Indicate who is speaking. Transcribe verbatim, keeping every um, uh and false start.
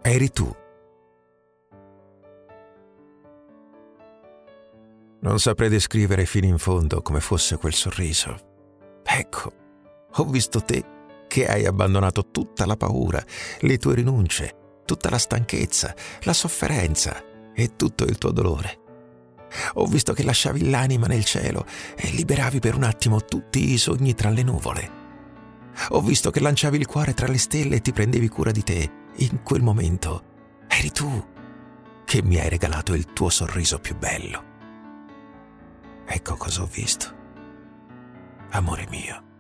Speaker 1: Eri tu. Non saprei descrivere fino in fondo come fosse quel sorriso. Ecco, ho visto te che hai abbandonato tutta la paura, le tue rinunce, tutta la stanchezza, la sofferenza e tutto il tuo dolore. Ho visto che lasciavi l'anima nel cielo e liberavi per un attimo tutti i sogni tra le nuvole. Ho visto che lanciavi il cuore tra le stelle e ti prendevi cura di te. In quel momento eri tu che mi hai regalato il tuo sorriso più bello. Ecco cosa ho visto, amore mio.